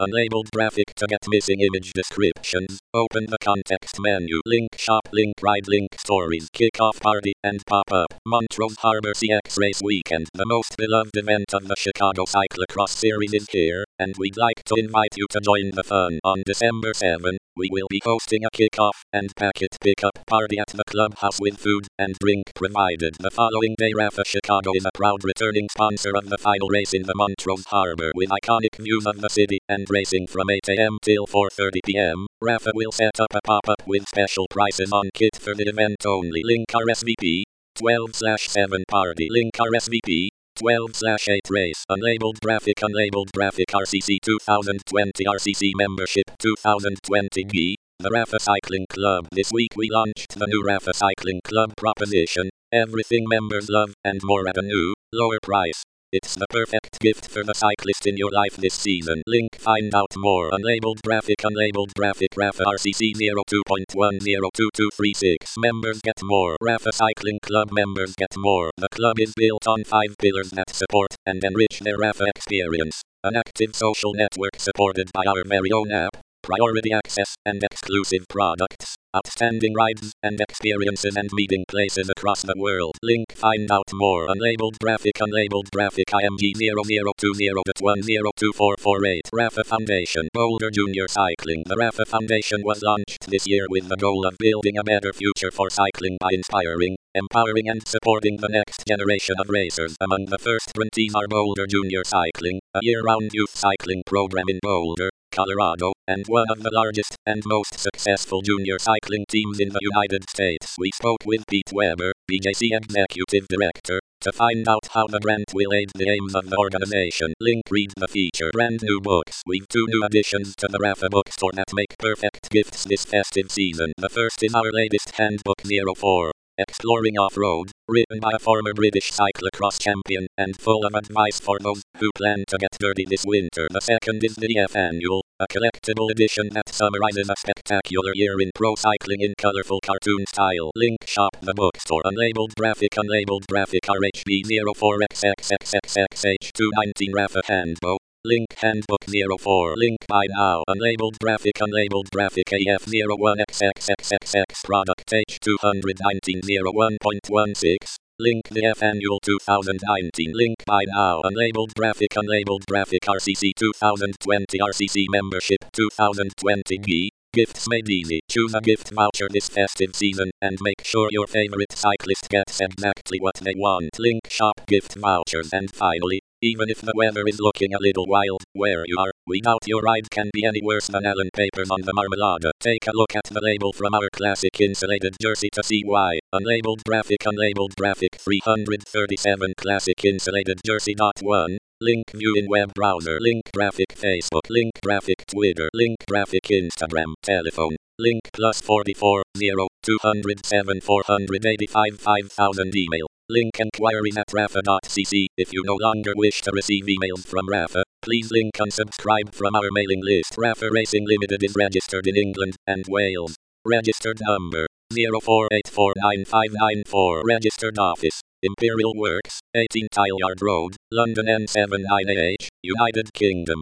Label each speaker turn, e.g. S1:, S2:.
S1: Unlabeled graphic to get missing image descriptions. Open the context menu. Link shop, link ride, link stories, kickoff party, and pop-up. Montrose Harbor CX Race Weekend. The most beloved event of the Chicago Cyclocross Series is here, and we'd like to invite you to join the fun. On December 7, we will be hosting a kickoff and packet pickup party at the clubhouse with food and drink provided. The following day, Rapha Chicago is a proud returning sponsor of the final race in the Montrose Harbor with iconic views of the city and racing from 8 a.m. till 4:30 p.m. Rapha will set up a pop-up with special prices on kit for the event only. Link RSVP 12/7 party. Link RSVP 12/8 race. Unlabeled graphic RCC 2020 RCC membership 2020 The Rapha Cycling Club. This week we launched the new Rapha Cycling Club proposition. Everything members love and more at a new, lower price. It's the perfect gift for the cyclist in your life this season. Link find out more. Unlabeled graphic Rapha RCC 02.102236 Members get more. Rapha Cycling Club members get more. The club is built on 5 pillars that support and enrich their Rapha experience. An active social network supported by our very own app, priority access and exclusive products, outstanding rides and experiences and meeting places across the world. Link find out more. Unlabeled graphic IMG 0020.102448 Rapha Foundation. Boulder Junior Cycling. The Rapha Foundation was launched this year with the goal of building a better future for cycling by inspiring, empowering and supporting the next generation of racers. Among the first grantees are Boulder Junior Cycling, a year-round youth cycling program in Boulder, Colorado, and one of the largest and most successful junior cycling teams in the United States. We spoke with Pete Weber, BJC Executive Director, to find out how the grant will aid the aims of the organization. Link read the feature. Brand new books. We've 2 new additions to the Rapha bookstore that make perfect gifts this festive season. The first is our latest handbook 04. Exploring Off-Road, written by a former British cyclocross champion, and full of advice for those who plan to get dirty this winter. The second is the EF Annual, a collectible edition that summarizes a spectacular year in pro cycling in colorful cartoon style. Link shop the bookstore. Unlabeled graphic RHB 04XXXXH219 Rapha Handbook. Link Handbook 04. Link buy now. Unlabeled graphic AF 01XXXXX Product H219 01.16. Link the F Annual 2019. Link buy now. Unlabeled graphic RCC 2020 RCC Membership 2020 Gifts made easy. Choose a gift voucher this festive season and make sure your favorite cyclist gets exactly what they want. Link shop gift vouchers. And finally, even if the weather is looking a little wild where you are, we doubt your ride can be any worse than Allen Papers on the Marmalade. Take a look at the label from our classic insulated jersey to see why. Unlabeled graphic 337 classic insulated jersey. 1. Link view in web browser. Link graphic Facebook. Link graphic Twitter. Link graphic Instagram. Telephone. Link +44 0 207 485 5000 email. Link enquiries at rapha.cc. If you no longer wish to receive emails from Rapha, please link unsubscribe from our mailing list. Rapha Racing Limited is registered in England and Wales. Registered number 04849594. Registered office Imperial Works, 18 Tileyard Road, London N79AH, United Kingdom.